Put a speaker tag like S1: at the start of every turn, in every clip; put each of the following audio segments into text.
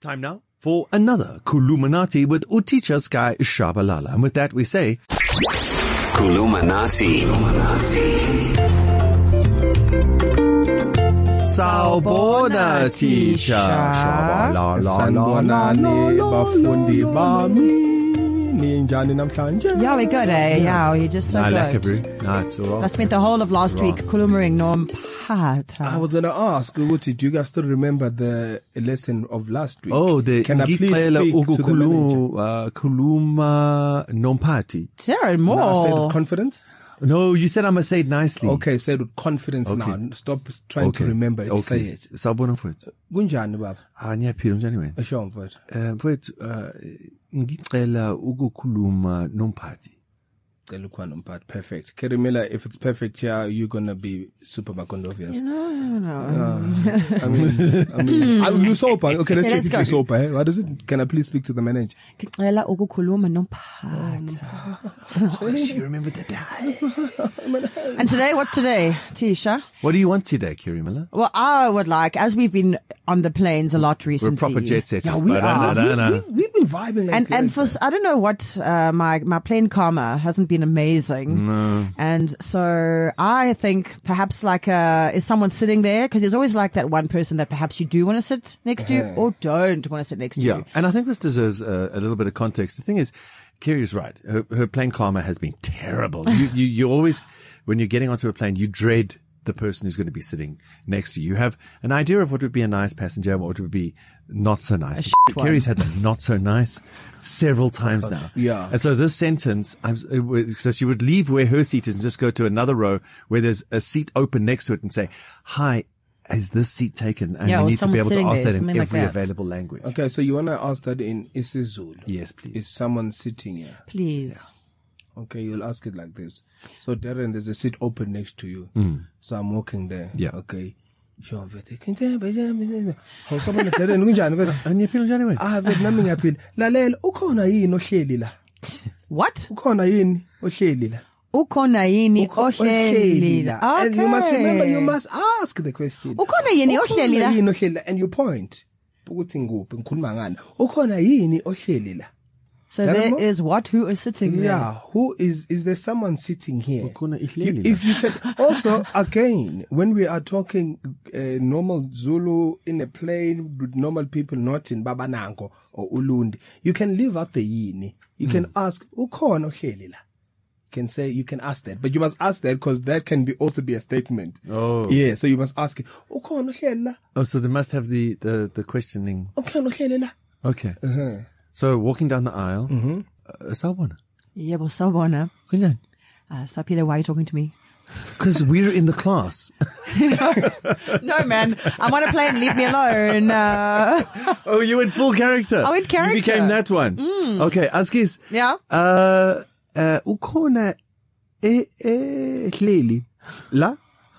S1: Time now for another Kuluminati with Uticha Sky Shabalala. And with that we say
S2: Kuluminati.
S1: Sawubona teacher.
S3: Sanibonani bafundi bami. Ninjani namhlanje?
S4: Yeah, we're good, eh? Yeah, you're just so
S1: Lekker,
S4: good.
S1: bro. No, it's all right.
S4: I spent the whole of last week kulumering Nompata.
S3: I was going to ask, Uti, do you guys still remember the lesson of last week?
S1: Oh, the
S3: Can I please
S1: Ngicela
S3: speak to the manager?
S1: Kuluma Nompati.
S4: Sarah,
S3: No, I said
S4: more.
S3: with confidence.
S1: No, you said I must say it nicely.
S3: Okay, say it with confidence
S1: Okay.
S3: now. Stop trying to remember it. Say it.
S1: Sawubona mfowethu.
S3: Kunjani baba?
S1: Ngiyaphila njani wena?
S3: Esho mfowethu.
S1: Mfowethu, ngicela ukukhuluma nomphathi.
S3: Perfect. Kerimila, if it's perfect here, you're gonna be super obvious.
S4: No.
S3: I mean, you sober. Okay, let's
S4: Yeah,
S3: check
S4: let's
S3: if
S4: go.
S3: you're sober. Eh? What is it? Can I please speak to the manager?
S4: Ngicela ukukhuluma Nompata.
S1: She remembered the day.
S4: And today, what's today, Tisha?
S1: What do you want today, Kiri Miller?
S4: Well, I would like, as we've been on the planes a lot
S1: We're
S4: recently.
S1: proper jet setters.
S3: Yeah, we are.
S1: Ba-da-da-da-da.
S3: We've been vibing like
S4: And for, I don't know what, my plane karma hasn't been amazing.
S1: No.
S4: And so I think perhaps is someone sitting there? Cause there's always like that one person that perhaps you do want to sit next to you or don't want to sit next to
S1: Yeah,
S4: you.
S1: and I think this deserves a little bit of context. The thing is, Kiri is right. Her plane karma has been terrible. You always, when you're getting onto a plane, you dread the person who's going to be sitting next to you. You have an idea of what would be a nice passenger and what would be not so nice.
S4: one.
S1: Kiri's had the not so nice several times now.
S3: Yeah.
S1: And so this sentence, so she would leave where her seat is and just go to another row where there's a seat open next to it and say, "Hi, is this seat taken?" And
S4: Yeah,
S1: you
S4: or
S1: need to be
S4: someone
S1: able to
S4: sitting
S1: ask
S4: there,
S1: that in
S4: something like
S1: every
S4: that.
S1: available language.
S3: Okay, so you want to ask that in isiZulu?
S1: Yes, please.
S3: Is someone sitting here?
S4: Please.
S3: Okay, you'll ask it like this. So, Darren, there's a seat open next to you. So I'm walking there.
S1: Yeah.
S3: Okay. Sure, vete. How someone Darren kunjani vete?
S1: Ngiyaphila njani wena?
S3: Vete nami ngiyaphila. Lalela, ukhona yini ohleli la?
S4: What?
S3: Ukhona yini ohleli la?
S4: Ukhona yini ohleli la? Okay.
S3: And you must remember, you must ask the question.
S4: Ukhona yini ohleli la?
S3: Ukhona yini ohleli la? And you point. Ukuthi nguphi ngikhuluma ngani? Ukhona yini ohleli la?
S4: So
S3: Darren
S4: there
S3: Moore?
S4: is what? Who is sitting there?
S3: Yeah, who is there someone sitting here?
S1: Ukhona ihleli
S3: If you can, also, again, when we are talking normal Zulu in a plane with normal people, not in Babanango or Ulundi, you can leave out the yini. You can ask, ukhona ohleli la? You can ask that, but you must ask that because that can also be a statement.
S1: Oh.
S3: Yeah, so you must ask it, ukhona ohleli la?
S1: Oh, so they must have the questioning.
S3: Ukhona ohleli la?
S1: Okay. So walking down the aisle, Sawubona.
S4: Yebo, sawubona.
S1: Kunjani?
S4: Sapile, why are you talking to me?
S1: Because we're in the class.
S4: No, man. I'm on a plane. Leave me alone.
S1: Oh, you went full character.
S4: I went character.
S1: You became that one. Okay, Askis.
S4: Yeah.
S1: Ukhona hleli la?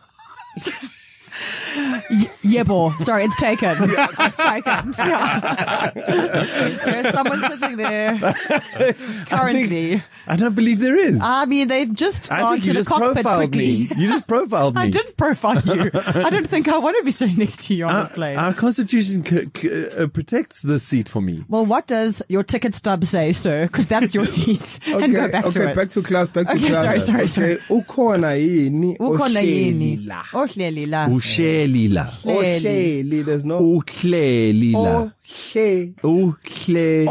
S4: Yebo. Sorry, it's taken. It's taken. Yeah. There's someone sitting there currently.
S1: I don't believe there is.
S4: I mean, they've just
S1: I
S4: gone
S1: think
S4: to
S1: you
S4: the
S1: just
S4: cockpit
S1: profiled
S4: quickly.
S1: me. You just profiled me.
S4: I didn't profile you. I don't think I want to be sitting next to you on this plane.
S1: Our constitution protects this seat for me.
S4: Well, what does your ticket stub say, sir? Because that's your seat. And go back to it.
S3: back to class, back to
S4: Okay,
S3: class.
S4: sorry.
S3: Ukhona yini
S4: Ukhona
S3: ohleli
S4: yini?
S3: la?
S4: Ohleli la.
S1: Uhleli la.
S3: Ohleli, there's no
S1: Uhleli la.
S3: ohleli.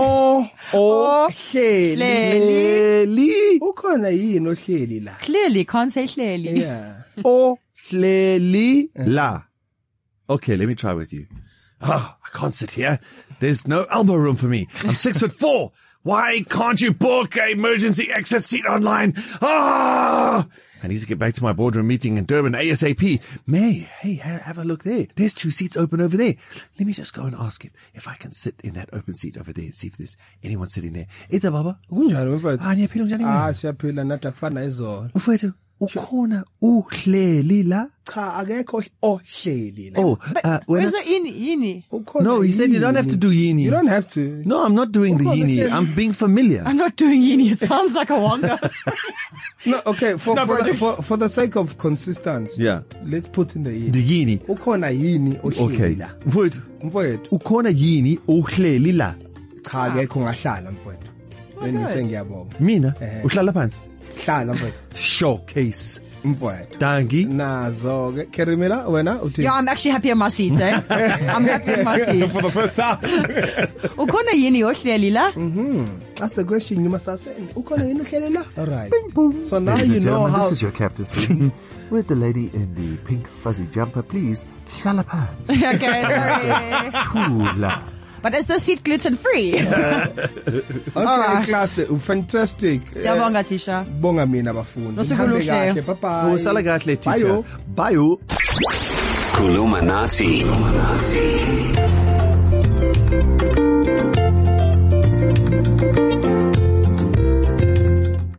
S1: Uhleli.
S3: Ukhona yini ohleli la?
S4: Clearly, can't say clearly.
S3: Yeah.
S1: Ohleli la. Okay, let me try with you. I can't sit here. There's no elbow room for me. I'm 6'4". Why can't you book an emergency exit seat online? I need to get back to my boardroom meeting in Durban ASAP. May, hey, have a look there. There's 2 seats open over there. Let me just go and ask it if I can sit in that open seat over there and see if there's anyone sitting there. It's a baba.
S3: Kunjani mfowethu?
S1: Ngiyaphila njani wena?
S3: Siyaphila nathi akufana izolo.
S1: Mfowethu, Ukhona uhleli la?
S3: Cha, akekho ohleli la.
S1: Oh,
S4: Where's the yini?
S3: Ukhona
S1: no, he said you don't have to do yini.
S3: You don't have to.
S1: No, I'm not doing the
S3: Ukhona
S1: yini.
S3: said-
S1: I'm being familiar.
S4: I'm not doing yini. It sounds like a wanga.
S3: No, okay, for the sake of consistency.
S1: Yeah.
S3: Let's put in the yini.
S1: The yini.
S3: Ukhona yini ohleli
S1: Okay.
S3: la?
S1: Mfowethu,
S3: Mfowethu,
S1: ukhona yini uhleli la?
S3: cha akekho ngahlala mfowethu. Wena sengiyabonga.
S1: Mina, uhlala phansi.
S3: Hlala mfowethu.
S1: Showcase.
S3: Mfowethu.
S1: Dangi.
S3: Nazo ke Kerimela wena uthi
S4: Yeah, I'm actually happy in my seat, eh? I'm happy in my seat.
S3: for the first time.
S4: Ukhona yini ohleli la?
S3: That's the question you must ask. Ukhona yini ohleli la? All right. So now
S2: Ladies
S3: you
S2: and
S3: know
S2: gentlemen,
S3: how
S2: this is your captain speaking. With the lady in the pink fuzzy jumper, please. Hlala phansi.
S4: Okay, sorry.
S2: Thula.
S4: But is the seat gluten free?
S3: Okay, class, fantastic.
S4: Siyabonga Tisha.
S3: Bonga mina bafundi.
S4: Nosuku
S3: Nihambe
S4: oluhle.
S3: kahle. Bye bye.
S1: Usala kahle,
S3: Bye,
S1: teacher.
S3: yo.
S1: Bye.
S5: Kulumanati.